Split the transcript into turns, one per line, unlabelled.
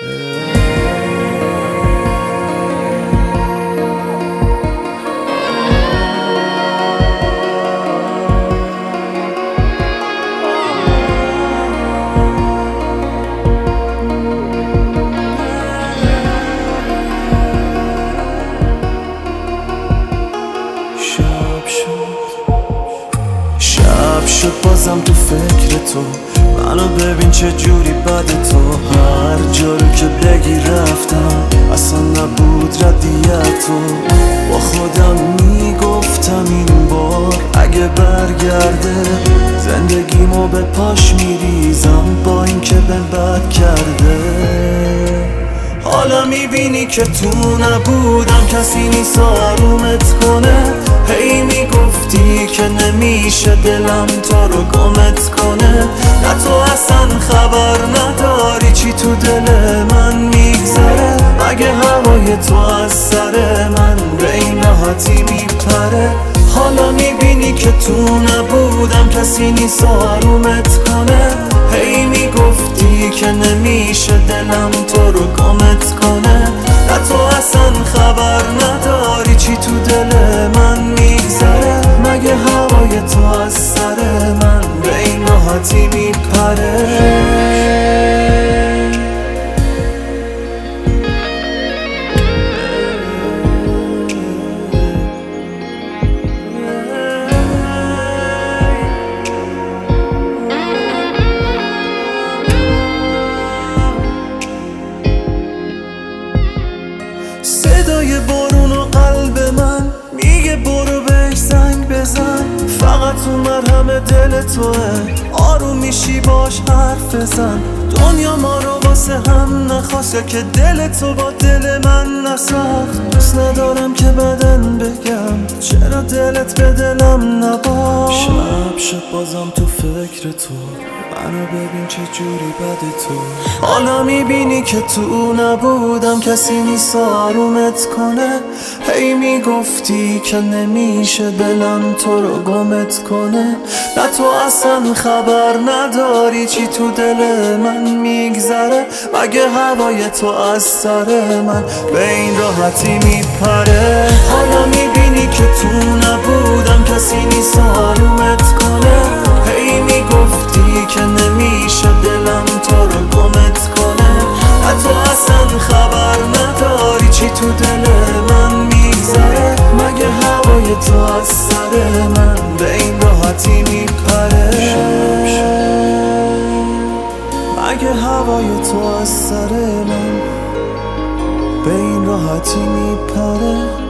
شب شد بازم تو فکر تو، منو ببین چه جوری بد تو. هر جا رو که بگی رفتم، اصلا نبود ردیت تو. با خودم میگفتم این بار اگه برگرده زندگیمو به پاش میریزم، با این که به بد کرده. حالا میبینی که تو نبودم، کسی نیست آرومت کنه. هی میگفتی که نمیشه دلم تو رو گمت کنه. نه تو اصلا خبر نداری چی تو دل من میگذره. مگه هوای تو از سر من به این راحتی میپره. حالا میبینی که تو نبودم، کسی نیست آرومت کنه. هی میگفتی که نمیشه دلم تو رو گمت کنه. نه تو اصلا خبر نداری چی تو دل من میگذره. مگه هوای تو از سر من به این راحتی میپره. صدای بارون و قلب من میگه برو بهش زنگ بزن. فقط تو مرهم دل توه، آروم میشی باش حرف بزن. دنیا ما رو واسه هم نخواست، که دل تو با دل من نساخت. دوست ندارم که بدن بگم چرا دلت به دلم نباخت. شب شد بازم تو فکر تو، منو ببین چه جوری بد تو. حالا میبینی که تو نبودم، کسی نیست آرومت کنه. هی میگفتی که نمیشه دلم تو رو گمت کنه. نه تو اصلا خبر نداری چی تو دل من میگذره. مگه هوای تو از سر من به این راحتی میپره. حالا میبینی که تو نبودم، کسی نیست آرومت کنه. هی میگفتی که نمیشه دلم تو رو گمت کنه. نه تو اصلا خبر نداری چی تو دل من میگذره. مگه هوای تو از سر من به این راحتی میپره. مگه هوای تو از سر من به این راحتی میپره.